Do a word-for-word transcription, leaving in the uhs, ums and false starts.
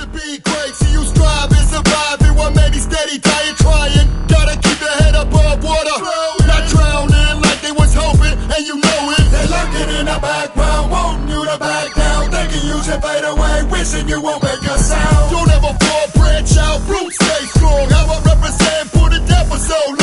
be great, so you strive and survive in one many steady diet trying. Gotta keep your head above water, not drowning like they was hoping, and you know it. They're lurking in the background, wanting you to back down, thinking you should fade away, wishing you won't make a sound. Don't ever fall, branch out, roots stay strong. How I represent, put it down for so long.